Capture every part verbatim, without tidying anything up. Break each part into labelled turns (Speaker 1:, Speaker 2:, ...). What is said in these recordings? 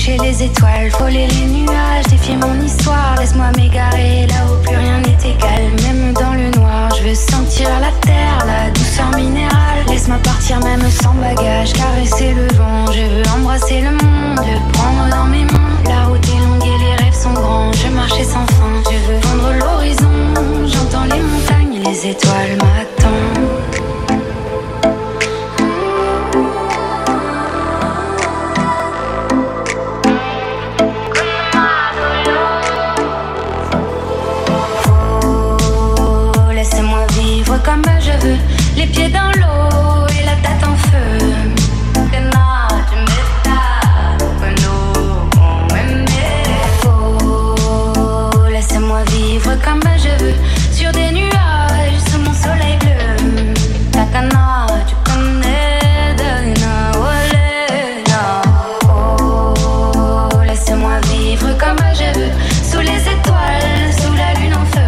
Speaker 1: chercher les étoiles, frôler les nuages, défier mon histoire. Laisse-moi m'égarer là où plus rien n'est égal, même dans le noir. Je veux sentir la terre, la douceur minérale. Laisse-moi partir même sans bagage, caresser le vent. Je veux embrasser le monde, le prendre dans mes mains. La route est longue et les rêves sont grands. Je marchais sans fin, je veux vendre l'horizon. J'entends les montagnes, les étoiles m'attendent. Comme je veux, les pieds dans l'eau et la tête en feu. Oh, laissez-moi vivre comme je veux, sur des nuages, sous mon soleil bleu. Takana, tu connais Dana, olé, oh, laissez-moi vivre comme je veux, sous les étoiles, sous la lune en feu.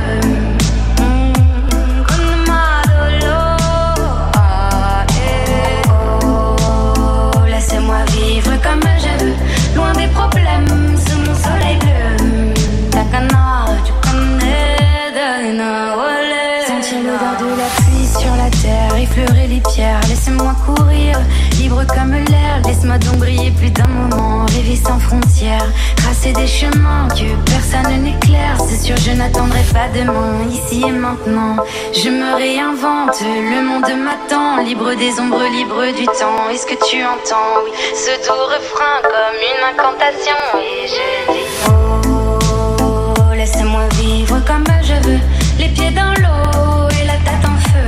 Speaker 1: Effleurer les pierres, laissez-moi courir, libre comme l'air, laisse-moi donc briller plus d'un moment, rêver sans frontières, tracer des chemins que personne n'éclaire, c'est sûr je n'attendrai pas demain, ici et maintenant, je me réinvente, le monde m'attend, libre des ombres, libre du temps, est-ce que tu entends, oui, ce doux refrain comme une incantation, et je dis, oh, laissez-moi vivre comme je veux, les pieds dans l'eau et la tête en feu.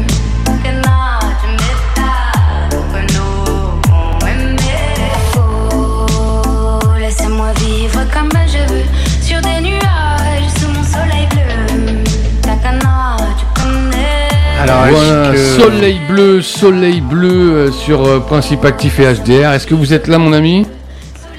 Speaker 1: Laissez-moi vivre comme je veux, sur des nuages, sous mon soleil bleu. Takana, tu connais.
Speaker 2: Alors, voilà, que... soleil bleu, soleil bleu euh, sur euh, Principe Actif et H D R. Est-ce que vous êtes là, mon ami ? Allô ?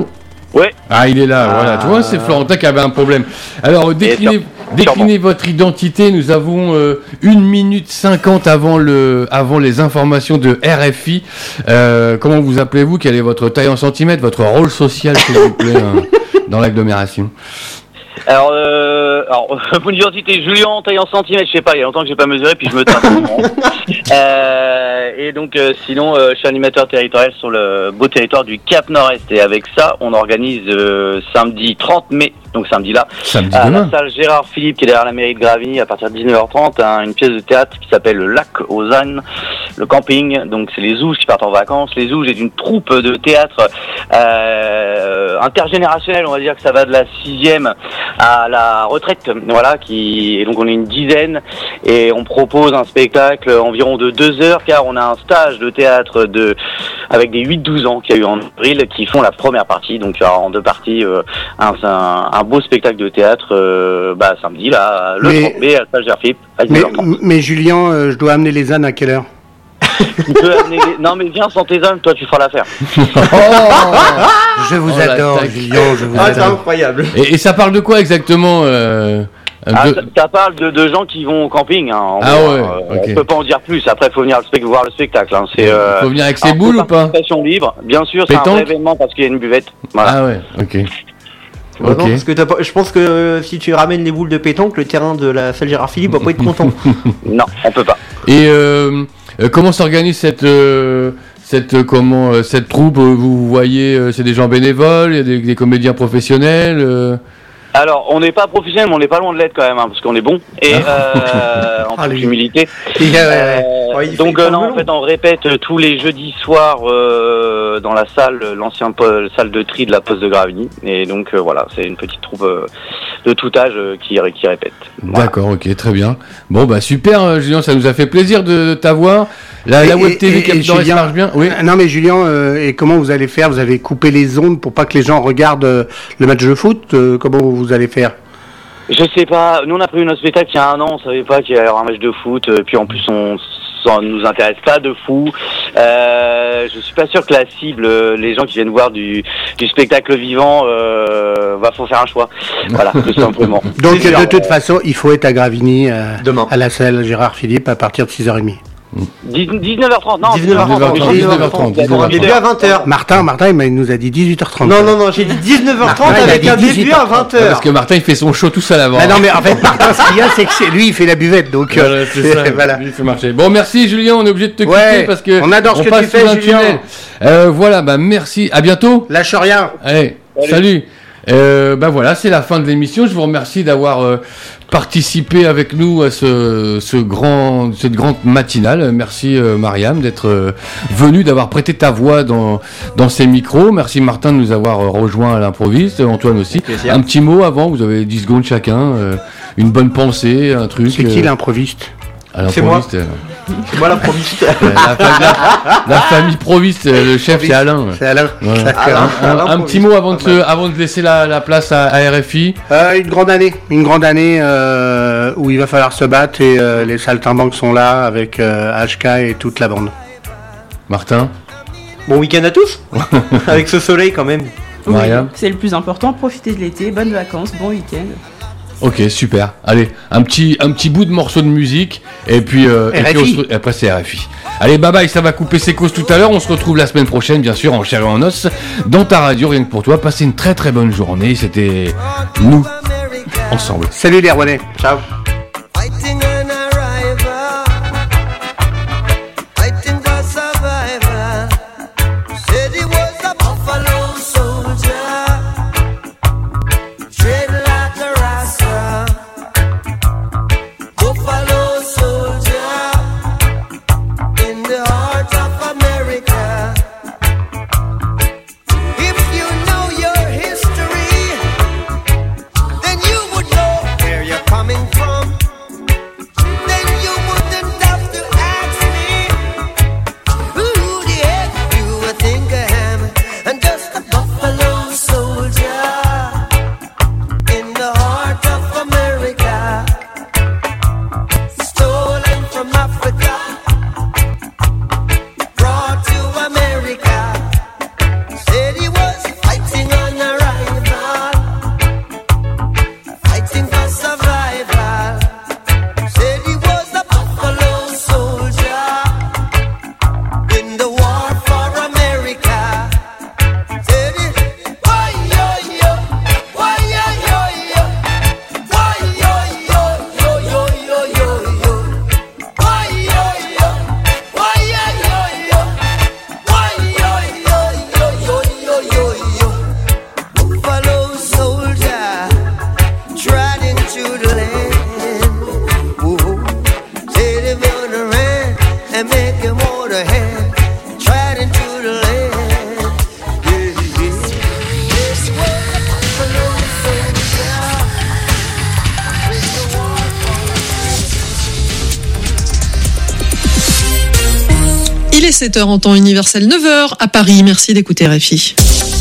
Speaker 3: Ouais.
Speaker 2: Ah, il est là, ah. Voilà. Tu vois, c'est Florentin qui avait un problème. Alors, déclinez, déclinez votre identité. Nous avons euh, une minute cinquante avant, le, avant les informations de R F I. Euh, comment vous appelez-vous ? Quelle est votre taille en centimètres ? Votre rôle social, s'il vous plaît, hein, dans l'agglomération ?
Speaker 3: Alors, euh, alors, mon identité, Julien, taille en centimètres, je sais pas, il y a longtemps que j'ai pas mesuré, puis je me tape. euh, et donc, euh, sinon, euh, je suis animateur territorial sur le beau territoire du Cap Nord-Est. Et avec ça, on organise euh, samedi trente mai, donc samedi là,
Speaker 2: samedi
Speaker 3: à
Speaker 2: demain.
Speaker 3: la salle Gérard Philippe, qui est derrière la mairie de Gravigny, à partir de dix-neuf heures trente, hein, une pièce de théâtre qui s'appelle Le Lac aux ânes, le camping. Donc, c'est les Zouges qui partent en vacances. Les Zouges est une troupe de théâtre euh, intergénérationnelle, on va dire que ça va de la sixième à la retraite, voilà, qui et donc on est une dizaine et on propose un spectacle environ de deux heures car on a un stage de théâtre de avec des huit douze ans qu'il y a eu en avril qui font la première partie, donc en deux parties euh, un, un, un beau spectacle de théâtre euh, bah samedi là le mais, trente mai à la salle Philippe à
Speaker 4: mais, mais Julien, euh, je dois amener les ânes à quelle heure?
Speaker 3: Tu peux amener des... Non mais viens sans tes ânes, toi tu feras l'affaire.
Speaker 4: Oh, je vous oh, adore Julien, je vous
Speaker 5: ah,
Speaker 4: adore.
Speaker 5: C'est incroyable.
Speaker 2: Et, et ça parle de quoi exactement euh,
Speaker 3: ah,
Speaker 2: de...
Speaker 3: ça, ça parle de, de gens qui vont au camping. Hein, en
Speaker 2: ah
Speaker 3: gros,
Speaker 2: ouais.
Speaker 3: Euh,
Speaker 2: okay.
Speaker 3: On peut pas en dire plus. Après, il faut venir le, voir le spectacle. Hein. C'est.
Speaker 2: Euh... Faut venir avec ses boules ou pas?
Speaker 3: Participation libre, bien sûr. C'est un vrai événement parce qu'il y a une buvette. Voilà.
Speaker 2: Ah ouais. Ok.
Speaker 5: Bah okay. Non, parce que t'as pas... je pense que euh, si tu ramènes les boules de pétanque, le terrain de la salle Gérard Philippe va pas être content.
Speaker 3: Non, on peut pas.
Speaker 2: Et euh, euh, comment s'organise cette euh, cette euh, comment euh, cette troupe? Vous voyez, euh, c'est des gens bénévoles, il y a des, des comédiens professionnels. Euh...
Speaker 3: Alors, on n'est pas professionnel, mais on n'est pas loin de l'être quand même, hein, parce qu'on est bon. Et euh, en toute humilité. Euh, ouais, donc euh, non, en fait, on répète euh, tous les jeudis soirs euh, dans la salle, l'ancienne po- salle de tri de la Poste de Gravigny. Et donc euh, voilà, c'est une petite troupe euh, de tout âge euh, qui, qui répète. Voilà.
Speaker 2: D'accord, ok, très bien. Bon bah super, euh, Julien, ça nous a fait plaisir de, de t'avoir. La,
Speaker 4: et,
Speaker 2: la web T V Cap Nord-Est marche bien. Oui.
Speaker 4: Non mais Julien, euh, et comment vous allez faire? Vous avez coupé les ondes pour pas que les gens regardent euh, le match de foot? euh, Comment vous allez faire?
Speaker 3: Je sais pas. Nous on a pris notre spectacle il y a un an. On savait pas qu'il y allait y avoir un match de foot. Euh, puis en plus on ça nous intéresse pas de fou. Euh, je suis pas sûr que la cible, les gens qui viennent voir du, du spectacle vivant, euh, va faut faire un choix. Voilà, tout simplement.
Speaker 4: Donc de toute façon, il faut être à Gravigny euh, demain à la salle Gérard Philippe à partir de six heures trente.
Speaker 3: dix-neuf heures trente, non,
Speaker 5: dix-neuf heures trente,
Speaker 2: dix-neuf heures trente,
Speaker 5: On a début à vingt heures.
Speaker 4: Martin, Martin, il nous a dit dix-huit heures trente.
Speaker 5: Non, non, non, j'ai dit dix-neuf heures trente
Speaker 4: Martin,
Speaker 5: avec un début
Speaker 4: dix-huit heures
Speaker 5: à
Speaker 4: trente.
Speaker 5: vingt heures.
Speaker 2: Parce que Martin, il fait son show tout seul avant.
Speaker 4: Ah non, mais en fait, Martin, ce qu'il y a, c'est que c'est lui, il fait la buvette, donc.
Speaker 2: Voilà,
Speaker 4: euh,
Speaker 2: c'est ça,
Speaker 4: voilà.
Speaker 2: lui, il fait marcher. Bon, merci Julien, on est obligé de te quitter
Speaker 4: Ouais,
Speaker 2: parce que
Speaker 4: on adore ce que
Speaker 2: passe
Speaker 4: tu fais,
Speaker 2: sous un
Speaker 4: Julien.
Speaker 2: tunnel. Euh, voilà, bah merci, à bientôt.
Speaker 4: Lâche rien.
Speaker 2: Allez, salut. salut. Euh, bah voilà, c'est la fin de l'émission. Je vous remercie d'avoir euh, participé avec nous à ce, ce grand, cette grande matinale. Merci euh, Mariam d'être euh, venue, d'avoir prêté ta voix dans dans ces micros. Merci Martin de nous avoir euh, rejoint à l'improviste. Antoine aussi. Un petit mot avant. Vous avez dix secondes chacun. Euh, une bonne pensée, un truc.
Speaker 4: C'est qui
Speaker 2: euh,
Speaker 4: l'improviste?
Speaker 2: à
Speaker 5: C'est moi.
Speaker 2: euh,
Speaker 5: C'est moi l'improviste.
Speaker 2: euh, la, fa- la- la famille Proviste, euh, le chef c'est Alain.
Speaker 4: C'est Alain.
Speaker 2: Voilà.
Speaker 5: Alain,
Speaker 2: Un,
Speaker 5: Alain
Speaker 2: un
Speaker 5: Proviste.
Speaker 2: petit mot avant de, se- avant de laisser la, la place à, à R F I.
Speaker 4: Euh, une grande année, une grande année euh, où il va falloir se battre et euh, les saltimbanques sont là avec euh, H K et toute la bande.
Speaker 2: Martin,
Speaker 5: Bon week-end à tous. Avec ce soleil quand même.
Speaker 6: Oui,
Speaker 2: Mariam.
Speaker 6: c'est le plus important. Profitez de l'été, bonnes vacances, bon week-end.
Speaker 2: Ok, super. Allez, un petit, un petit bout de morceau de musique et puis, euh, et puis on
Speaker 4: R F I.
Speaker 2: se re- et après c'est R F I. Allez, bye bye, ça va couper ses causes tout à l'heure. On se retrouve la semaine prochaine, bien sûr, en chair et en os, dans ta radio, rien que pour toi. Passez une très très bonne journée. C'était nous, ensemble.
Speaker 4: Salut les Rouennais. Ciao.
Speaker 7: Fighting an arrival, fighting for survival. Said he was a buffalo soldier, tread like a rasta. Buffalo soldier in the heart of America. If you know your history, then you would know where you're coming from. Then you wouldn't have to ask me who the heck you would think I am. I'm just a buffalo soldier in the heart of America, stolen from Africa, brought to America. Said he was fighting on arrival, fighting for survival. Said he was a buffalo soldier in the war for America. Said he, why yo yo, why yo yo yo, why yo yo yo yo yo yo yo, why yo yo, why yo yo yo, why yo yo yo yo yo yo. Buffalo soldier trod into the land. Ooh, said him on the ran and make him want a hand. Trod into the land. Yeah, yeah. This was a buffalo soldier in the war for
Speaker 8: Il est sept heures en temps universel, neuf heures à Paris. Merci d'écouter R F I.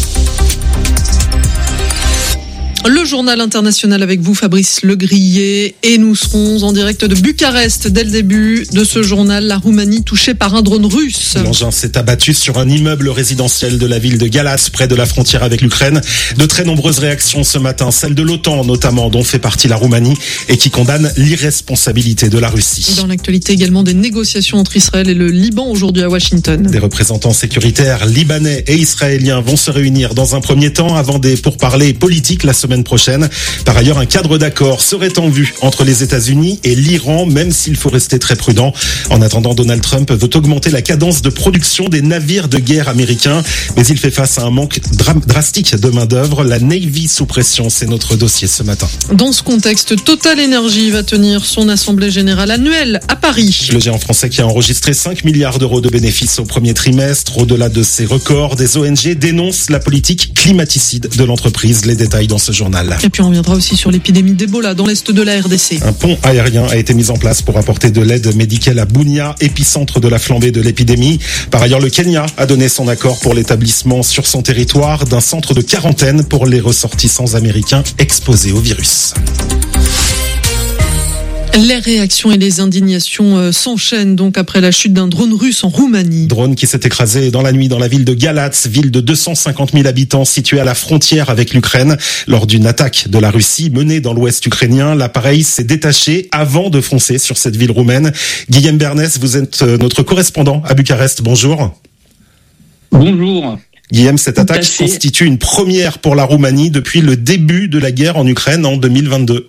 Speaker 8: Le journal international avec vous, Fabrice Legrillet, et nous serons en direct de Bucarest dès le début de ce journal. La Roumanie touchée par un drone russe.
Speaker 9: L'engin s'est abattu sur un immeuble résidentiel de la ville de Galas, près de la frontière avec l'Ukraine. De très nombreuses réactions ce matin, celle de l'OTAN notamment, dont fait partie la Roumanie, et qui condamne l'irresponsabilité de la Russie.
Speaker 8: Dans l'actualité également des négociations entre Israël et le Liban aujourd'hui à Washington.
Speaker 9: Des représentants sécuritaires libanais et israéliens vont se réunir dans un premier temps avant des pourparlers politiques la semaine prochaine. Par ailleurs, un cadre d'accord serait en vue entre les États-Unis et l'Iran, même s'il faut rester très prudent. En attendant, Donald Trump veut augmenter la cadence de production des navires de guerre américains, mais il fait face à un manque dra- drastique de main-d'œuvre. La Navy sous pression, c'est notre dossier ce matin.
Speaker 8: Dans ce contexte, Total Energy va tenir son assemblée générale annuelle à Paris.
Speaker 9: Le géant français qui a enregistré cinq milliards d'euros de bénéfices au premier trimestre. Au-delà de ces records, des O N G dénoncent la politique climaticide de l'entreprise. Les détails dans ce journal.
Speaker 8: Et puis on reviendra aussi sur l'épidémie d'Ebola dans l'est de la R D C.
Speaker 9: Un pont aérien a été mis en place pour apporter de l'aide médicale à Bunia, épicentre de la flambée de l'épidémie. Par ailleurs, le Kenya a donné son accord pour l'établissement sur son territoire d'un centre de quarantaine pour les ressortissants américains exposés au virus.
Speaker 8: Les réactions et les indignations euh, s'enchaînent donc après la chute d'un drone russe en Roumanie.
Speaker 9: Drone qui s'est écrasé dans la nuit dans la ville de Galatz, ville de deux cent cinquante mille habitants située à la frontière avec l'Ukraine. Lors d'une attaque de la Russie menée dans l'ouest ukrainien, l'appareil s'est détaché avant de foncer sur cette ville roumaine. Guillaume Bernès, vous êtes notre correspondant à Bucarest. Bonjour.
Speaker 10: Bonjour.
Speaker 9: Guillaume, cette attaque constitue une première pour la Roumanie depuis le début de la guerre en Ukraine en deux mille vingt-deux.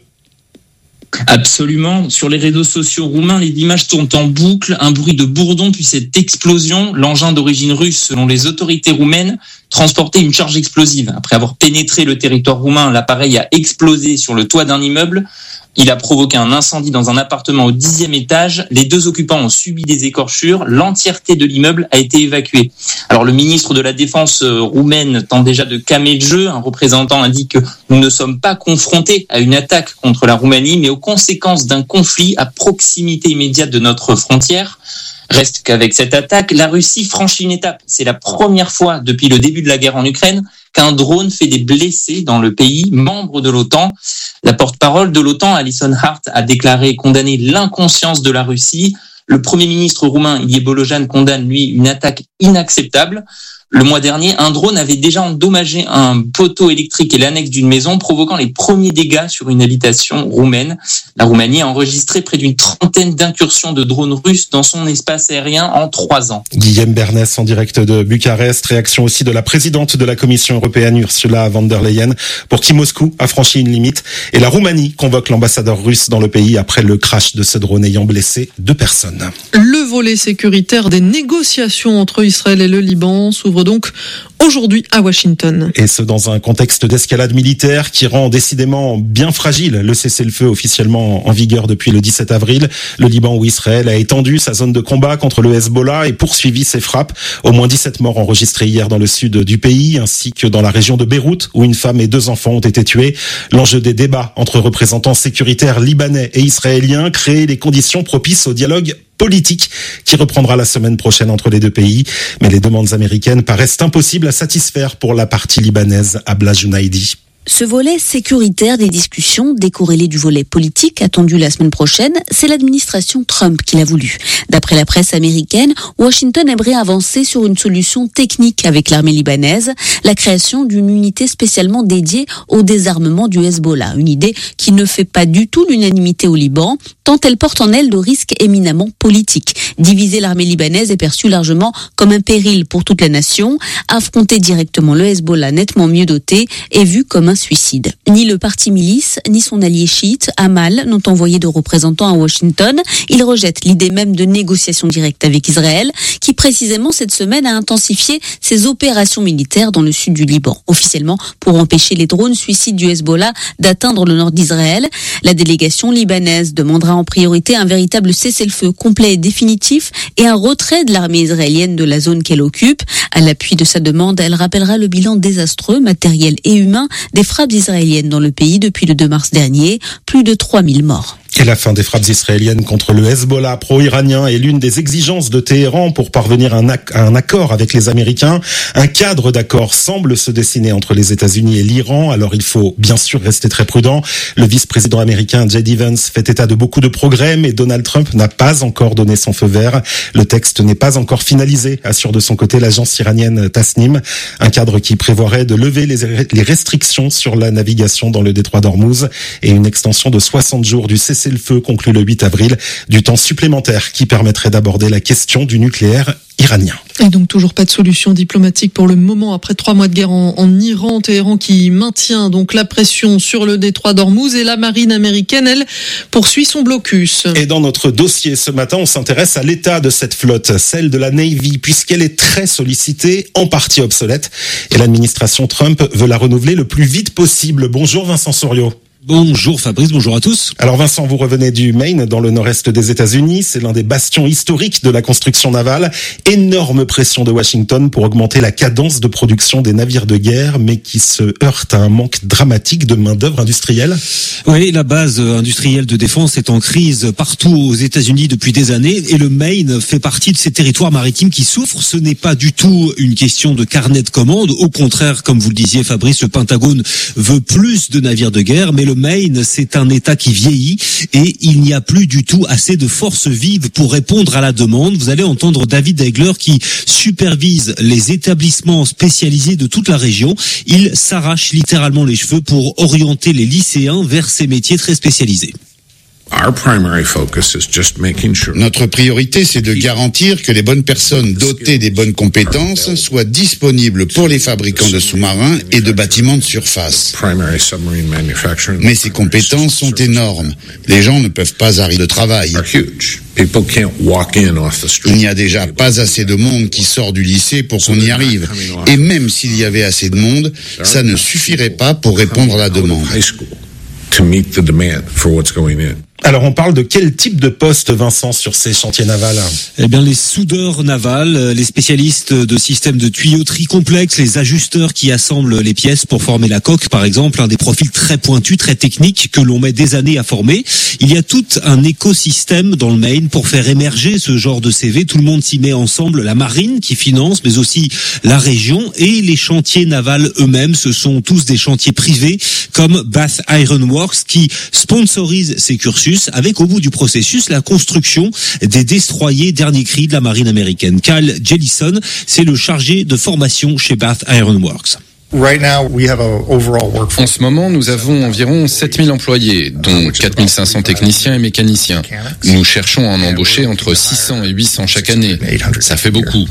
Speaker 10: Absolument. Sur les réseaux sociaux roumains, les images tournent en boucle. Un bruit de bourdon puis cette explosion. L'engin d'origine russe, selon les autorités roumaines, transportait une charge explosive. Après avoir pénétré le territoire roumain, l'appareil a explosé sur le toit d'un immeuble. Il a provoqué un incendie dans un appartement au dixième étage. Les deux occupants ont subi des écorchures. L'entièreté de l'immeuble a été évacuée. Alors, le ministre de la Défense roumaine tente déjà de calmer le jeu. Un représentant indique que nous ne sommes pas confrontés à une attaque contre la Roumanie, mais aux conséquences d'un conflit à proximité immédiate de notre frontière. Reste qu'avec cette attaque, la Russie franchit une étape. C'est la première fois depuis le début de la guerre en Ukraine qu'un drone fait des blessés dans le pays, membre de l'OTAN. La porte-parole de l'OTAN, Alison Hart, a déclaré condamner l'inconscience de la Russie. Le Premier ministre roumain, Ilie Bolojan, condamne, lui, une attaque inacceptable. Le mois dernier, un drone avait déjà endommagé un poteau électrique et l'annexe d'une maison, provoquant les premiers dégâts sur une habitation roumaine. La Roumanie a enregistré près d'une trentaine d'incursions de drones russes dans son espace aérien en trois ans.
Speaker 9: Guillaume Bernès en direct de Bucarest. Réaction aussi de la présidente de la Commission européenne, Ursula von der Leyen, pour qui Moscou a franchi une limite. Et la Roumanie convoque l'ambassadeur russe dans le pays après le crash de ce drone ayant blessé deux personnes.
Speaker 8: Le volet sécuritaire des négociations entre Israël et le Liban s'ouvre donc aujourd'hui à Washington.
Speaker 9: Et ce, dans un contexte d'escalade militaire qui rend décidément bien fragile le cessez-le-feu officiellement en vigueur depuis le dix-sept avril. Le Liban où Israël a étendu sa zone de combat contre le Hezbollah et poursuivi ses frappes. Au moins dix-sept morts enregistrés hier dans le sud du pays, ainsi que dans la région de Beyrouth où une femme et deux enfants ont été tués. L'enjeu des débats entre représentants sécuritaires libanais et israéliens, créer les conditions propices au dialogue politique qui reprendra la semaine prochaine entre les deux pays. Mais les demandes américaines paraissent impossibles à satisfaire pour la partie libanaise, Abla Junaidi.
Speaker 11: Ce volet sécuritaire des discussions, décorrélé du volet politique attendu la semaine prochaine, c'est l'administration Trump qui l'a voulu. D'après la presse américaine, Washington aimerait avancer sur une solution technique avec l'armée libanaise, la création d'une unité spécialement dédiée au désarmement du Hezbollah. Une idée qui ne fait pas du tout l'unanimité au Liban, tant elle porte en elle de risques éminemment politiques. Diviser l'armée libanaise est perçu largement comme un péril pour toute la nation. Affronter directement le Hezbollah nettement mieux doté est vu comme un suicide. Ni le parti milice, ni son allié chiite, Amal, n'ont envoyé de représentants à Washington. Ils rejettent l'idée même de négociations directes avec Israël, qui précisément cette semaine a intensifié ses opérations militaires dans le sud du Liban. Officiellement, pour empêcher les drones suicides du Hezbollah d'atteindre le nord d'Israël, la délégation libanaise demandera en priorité un véritable cessez-le-feu complet et définitif et un retrait de l'armée israélienne de la zone qu'elle occupe. À l'appui de sa demande, elle rappellera le bilan désastreux, matériel et humain, des frappes israéliennes dans le pays depuis le deux mars dernier, plus de trois mille morts.
Speaker 9: Et la fin des frappes israéliennes contre le Hezbollah pro-iranien est l'une des exigences de Téhéran pour parvenir à un accord avec les Américains. Un cadre d'accord semble se dessiner entre les États-Unis et l'Iran, alors il faut bien sûr rester très prudent. Le vice-président américain J D Vance fait état de beaucoup de progrès, mais Donald Trump n'a pas encore donné son feu vert. Le texte n'est pas encore finalisé, assure de son côté l'agence iranienne Tasnim. Un cadre qui prévoirait de lever les restrictions sur la navigation dans le détroit d'Ormuz et une extension de soixante jours du cessez le feu conclu le huit avril, du temps supplémentaire qui permettrait d'aborder la question du nucléaire iranien.
Speaker 8: Et donc toujours pas de solution diplomatique pour le moment après trois mois de guerre en, en Iran, Téhéran qui maintient donc la pression sur le détroit d'Ormuz et la marine américaine, elle, poursuit son blocus.
Speaker 9: Et dans notre dossier ce matin, on s'intéresse à l'état de cette flotte, celle de la Navy, puisqu'elle est très sollicitée, en partie obsolète, et l'administration Trump veut la renouveler le plus vite possible. Bonjour Vincent Souriau.
Speaker 12: Bonjour Fabrice, bonjour à tous.
Speaker 9: Alors Vincent, vous revenez du Maine, dans le nord-est des États-Unis. C'est l'un des bastions historiques de la construction navale. Énorme pression de Washington pour augmenter la cadence de production des navires de guerre, mais qui se heurte à un manque dramatique de main-d'œuvre industrielle.
Speaker 12: Oui, la base industrielle de défense est en crise partout aux États-Unis depuis des années, et le Maine fait partie de ces territoires maritimes qui souffrent. Ce n'est pas du tout une question de carnet de commandes. Au contraire, comme vous le disiez Fabrice, le Pentagone veut plus de navires de guerre, mais le le Maine, c'est un État qui vieillit et il n'y a plus du tout assez de forces vives pour répondre à la demande. Vous allez entendre David Egler qui supervise les établissements spécialisés de toute la région. Il s'arrache littéralement les cheveux pour orienter les lycéens vers ces métiers très spécialisés.
Speaker 13: Notre priorité, c'est de garantir que les bonnes personnes dotées des bonnes compétences soient disponibles pour les fabricants de sous-marins et de bâtiments de surface. Mais ces compétences sont énormes. Les gens ne peuvent pas arrêter de travail. Il n'y a déjà pas assez de monde qui sort du lycée pour qu'on y arrive. Et même s'il y avait assez de monde, ça ne suffirait pas pour répondre à la demande.
Speaker 9: Alors on parle de quel type de poste, Vincent, sur ces chantiers navals?
Speaker 12: Eh bien les soudeurs navals, les spécialistes de systèmes de tuyauterie complexes, les ajusteurs qui assemblent les pièces pour former la coque par exemple, un des profils très pointus, très techniques que l'on met des années à former. Il y a tout un écosystème dans le Maine pour faire émerger ce genre de C V. Tout le monde s'y met ensemble, la marine qui finance, mais aussi la région et les chantiers navals eux-mêmes. Ce sont tous des chantiers privés comme Bath Iron Works qui sponsorise ces cursus, avec au bout du processus la construction des destroyers dernier cri de la marine américaine. Kyle Jellison, c'est le chargé de formation chez Bath Iron Works.
Speaker 14: En ce moment, nous avons environ sept mille employés, dont quatre mille cinq cents techniciens et mécaniciens. Nous cherchons à en embaucher entre six cents et huit cents chaque année. Ça fait beaucoup.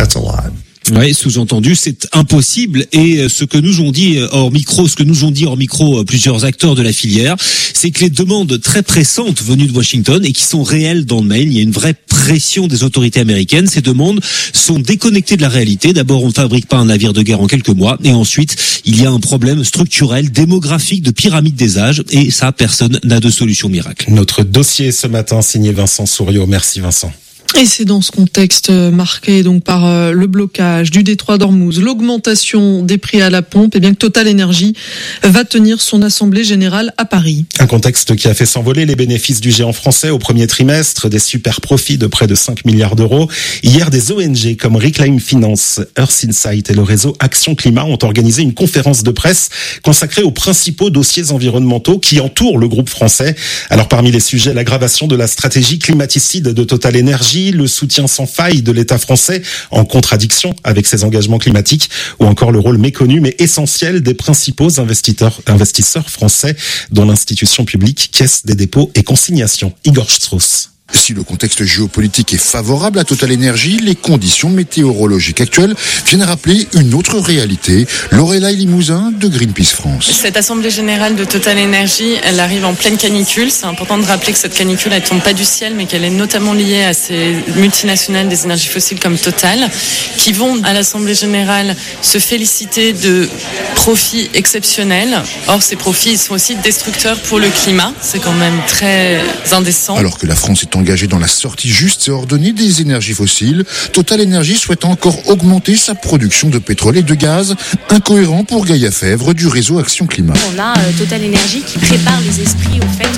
Speaker 12: Oui, sous-entendu, c'est impossible. Et ce que nous ont dit hors micro, ce que nous ont dit hors micro plusieurs acteurs de la filière, c'est que les demandes très pressantes venues de Washington et qui sont réelles dans le Maine, il y a une vraie pression des autorités américaines. Ces demandes sont déconnectées de la réalité. D'abord, on ne fabrique pas un navire de guerre en quelques mois, et ensuite, il y a un problème structurel, démographique, de pyramide des âges, et ça, personne n'a de solution miracle.
Speaker 9: Notre dossier ce matin, signé Vincent Souriau. Merci Vincent.
Speaker 8: Et c'est dans ce contexte marqué donc par le blocage du détroit d'Ormuz, l'augmentation des prix à la pompe, et bien que Total Energy va tenir son assemblée générale à Paris.
Speaker 9: Un contexte qui a fait s'envoler les bénéfices du géant français au premier trimestre, des super profits de près de cinq milliards d'euros. Hier, des O N G comme Reclaim Finance, Earth Insight et le réseau Action Climat ont organisé une conférence de presse consacrée aux principaux dossiers environnementaux qui entourent le groupe français. Alors parmi les sujets, l'aggravation de la stratégie climaticide de Total Energy, le soutien sans faille de l'État français en contradiction avec ses engagements climatiques, ou encore le rôle méconnu mais essentiel des principaux investisseurs, investisseurs français dont l'institution publique Caisse des dépôts et consignations. Igor Strauss.
Speaker 15: Si le contexte géopolitique est favorable à Total Energy, les conditions météorologiques actuelles viennent rappeler une autre réalité. Lorelai Limousin de Greenpeace France.
Speaker 16: Cette assemblée générale de Total Energy, elle arrive en pleine canicule. C'est important de rappeler que cette canicule, elle tombe pas du ciel, mais qu'elle est notamment liée à ces multinationales des énergies fossiles comme Total, qui vont à l'assemblée générale se féliciter de profits exceptionnels. Or, ces profits, ils sont aussi destructeurs pour le climat. C'est quand même très indécent.
Speaker 15: Alors que la France est engagé dans la sortie juste et ordonnée des énergies fossiles, Total Energy souhaite encore augmenter sa production de pétrole et de gaz, incohérent pour Gaïa Fèvre du réseau Action Climat.
Speaker 17: On a euh, Total Energy qui prépare les esprits au fait.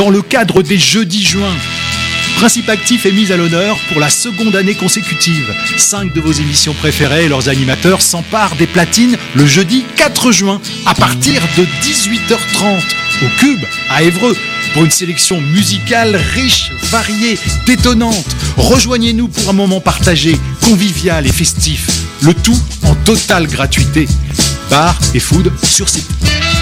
Speaker 18: dans le cadre des Jeudis Juin. Principe Actif est mise à l'honneur pour la seconde année consécutive. Cinq de vos émissions préférées et leurs animateurs s'emparent des platines le jeudi quatre juin à partir de dix-huit heures trente au Cube à Évreux pour une sélection musicale riche, variée, détonnante. Rejoignez-nous pour un moment partagé, convivial et festif. Le tout en totale gratuité. Bar et food sur site.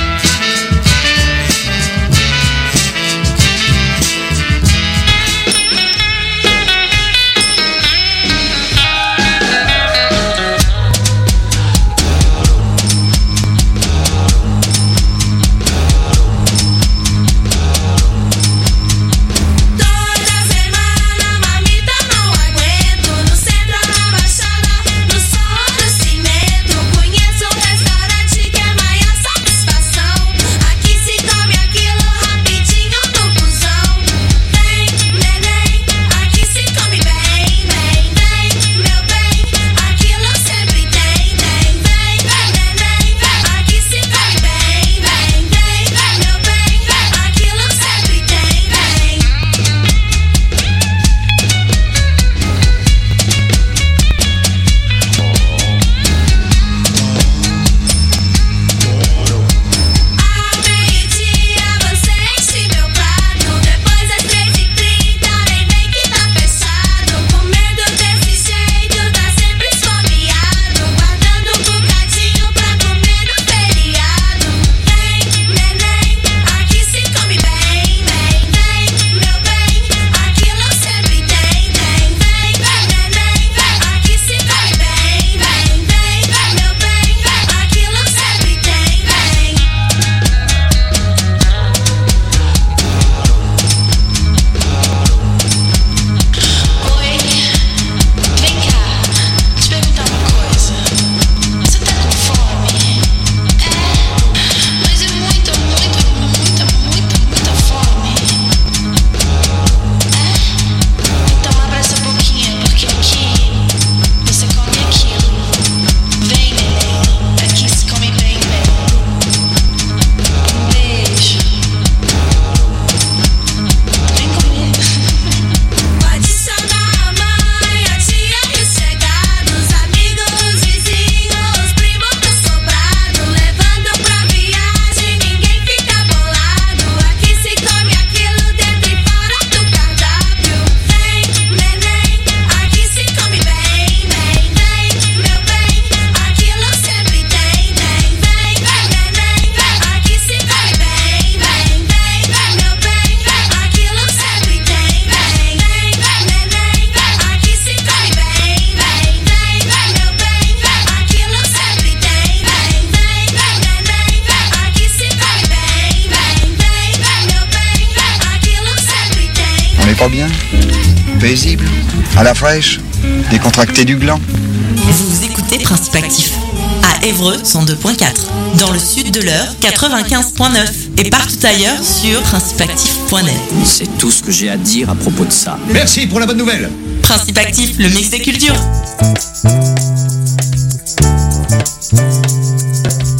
Speaker 19: Pas bien, paisible, à la fraîche, décontracté du gland.
Speaker 20: Vous écoutez Principe Actif à Évreux cent deux point quatre, dans le sud de l'Eure quatre-vingt-quinze point neuf et partout ailleurs sur principe actif point net.
Speaker 21: C'est tout ce que j'ai à dire à propos de ça.
Speaker 19: Merci pour la bonne nouvelle.
Speaker 20: Principe Actif, le mix des cultures.